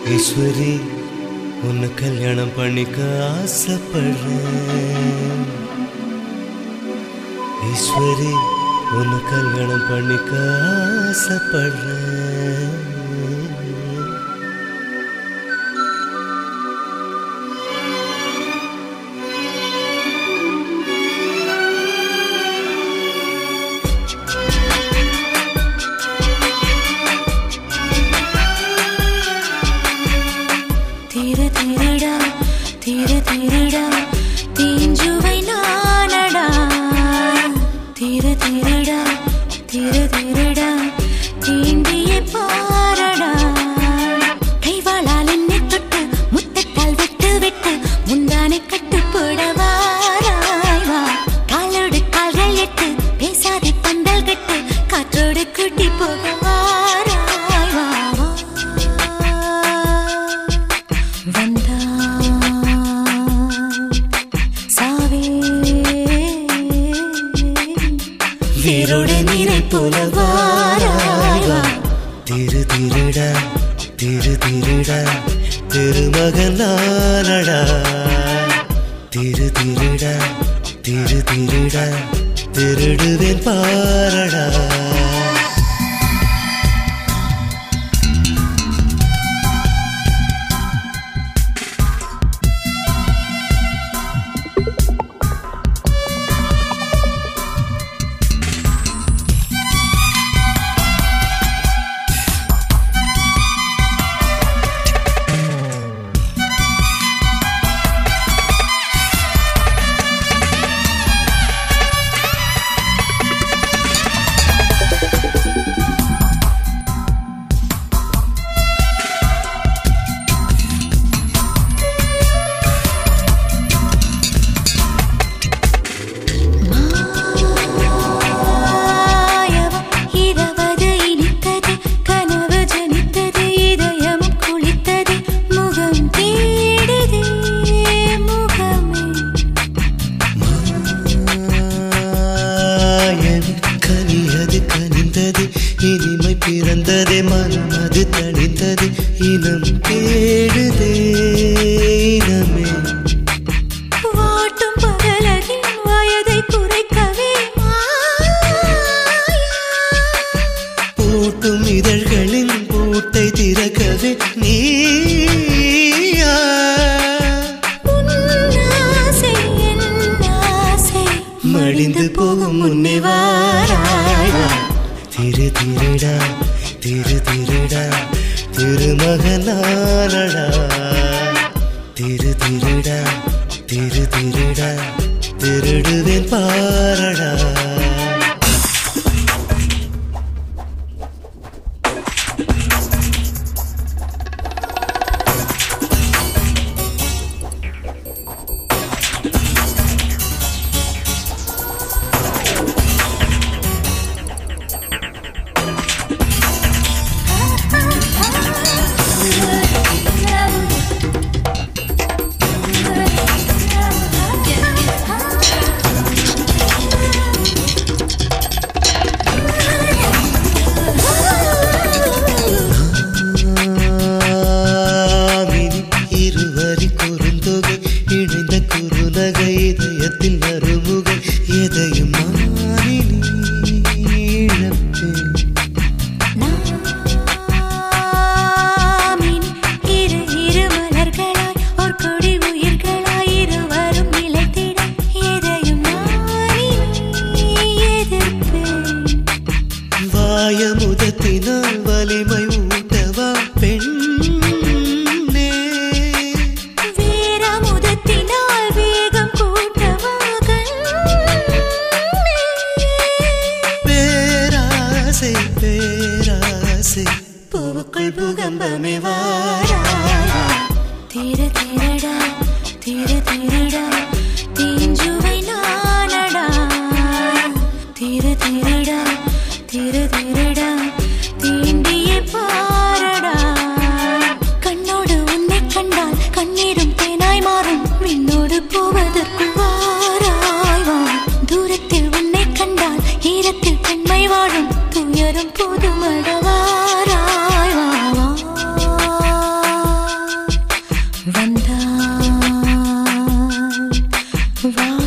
ஈஸ்வரி உன்னை கல்யாணம் பண்ணிக்க ஆசைப்படுறேன். ஈஸ்வரி உன்னை கல்யாணம் பண்ணிக்க ஆசைப்படுறேன். திருடா தீஞ்சுவை நானடா. திருடா தீண்டியே பாரடா. கைவாளால் என்னை தொட்டு முத்தத்தால் விட்டு விட்டு முந்தானை கட்டுப்படவாராய்வா. காலோடு கால்கள் எட்டு பேசாதே பந்தல் கட்டு காற்றோடு கூட்டி போகவாராய்வா. வந்தா வீரோட நீரை போல வாராய்வா. திருடா திருமகன் நானடா. திருடா திருடுவேன் பாரடா. இனிமை பிறந்ததே மனம் அது தணிந்தது இனம் தேடுதே இனமே. வாட்டும் பகலகின் வயதை குறைக்கவே பூட்டும் இதழ்களின் பூட்டை திறக்கவே நீயா. மடிந்து போகும் முன்னே வாராய்வா. திருடா திருமகன் நானடா. திருடா திருடுவேன் பாரடா. இதயத்தில் மறுமுகை எதையும் மாறி நீழப்பேன். இரு மலர்களாய் ஒரு கொடி உயிர்களாய் இருவரும் நிலைத்திட எதையும் மாறி எதிர்ப்பேன். வாயமுதத்தினால் வலிமை ஊட்டவா பெண். பூவுக்குள் பூகம்பமே வாராய்வா. திருடா தீஞ்சுவை நானடா. திருடா தீண்டியே பாரடா. கண்ணோடு உன்னை கண்டால் கண்ணீரும் தேனாய் மாறும். விண்ணோடு போவதற்குள் வாராய்வா. தூரத்தில் உன்னை கண்டால் ஈரத்தில் பெண்மை வாழும். துயரும் போதுமடவா. வா